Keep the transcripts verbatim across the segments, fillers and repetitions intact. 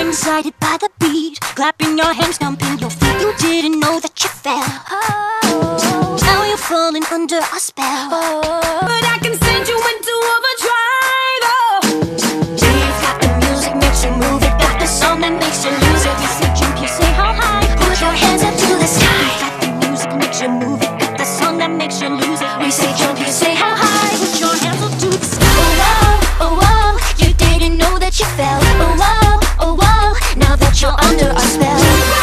excited by the beat, clapping your hands, stomping your feet. You didn't know that you fell. Oh, now you're falling under a spell. Oh, but I can send you into overdrive. Oh, you've got the music, makes you move it. Got the song that makes you lose it. You say jump, you say how high. Put your hands up to the sky. You've got the music, makes you move it. Got the song that makes you lose it. We say jump, you say how high. Put your hands up to the sky. Oh, whoa, oh, whoa, you didn't know that you fell. Oh, whoa, oh, whoa, now that you're under a spell.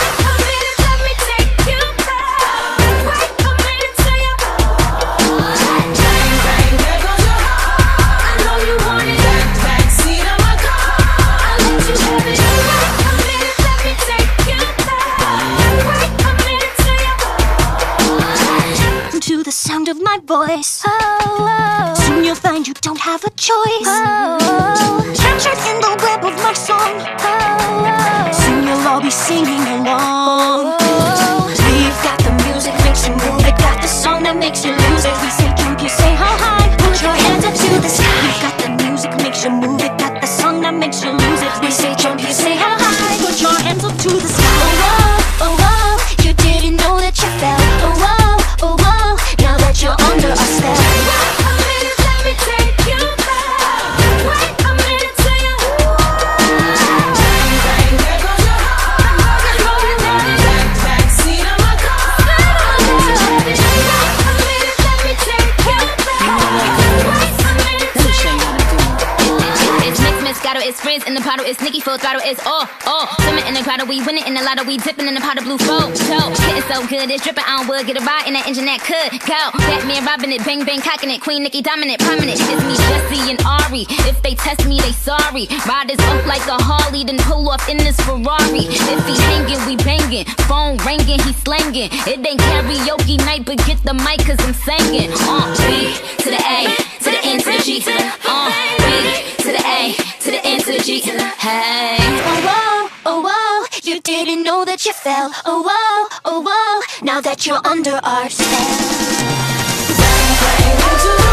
To the sound of my voice, oh, oh. Soon you'll find you don't have a choice. Oh, oh. Captured in the web of my song. Oh, oh. Soon you'll all be singing along. Oh, oh. We've got the music, makes you move it. Got the song that makes you lose it. We say jump, you say how high. Put your hands up to the sky. We've got the music, makes you move it. Got the song that makes you lose it. We say jump, you say how high. Put your hands up to the sky. Oh, oh, oh, oh. You didn't know that you fell. Oh, oh, oh, oh. Now that you're under a spell. Wait a minute, let me take you back. Wait a minute till you bang, bang, there goes your heart. You're rolling down the backseat of my car. Wait a minute, let me take you back. Wait a minute till you. It's Mix Moscato, it's Frizz in the bottle, it's Nicki full throttle, it's all, all. Swimming in the grotto, we winning in the lotto, we dipping in the pot of blue photo. Getting so good, it's dripping on wood, get a ride in that engine that could go. Batman robbing it, bang bang cocking it, Queen Nicki dominant, prominent. It's me, Jesse and Ari. If they test me, they sorry. Riders up like a Harley, then pull off in this Ferrari. If he hanging, we banging. Phone ringing, he slanging. It ain't karaoke night, but get the mic, cause I'm singing. Uh, B to the A, to the N to the G. Uh, B to the A, to the N to the G. Hey. Oh, whoa, oh, whoa, you didn't know that you fell. Oh, whoa, oh, whoa, now that you're under our spell. Bang, bang,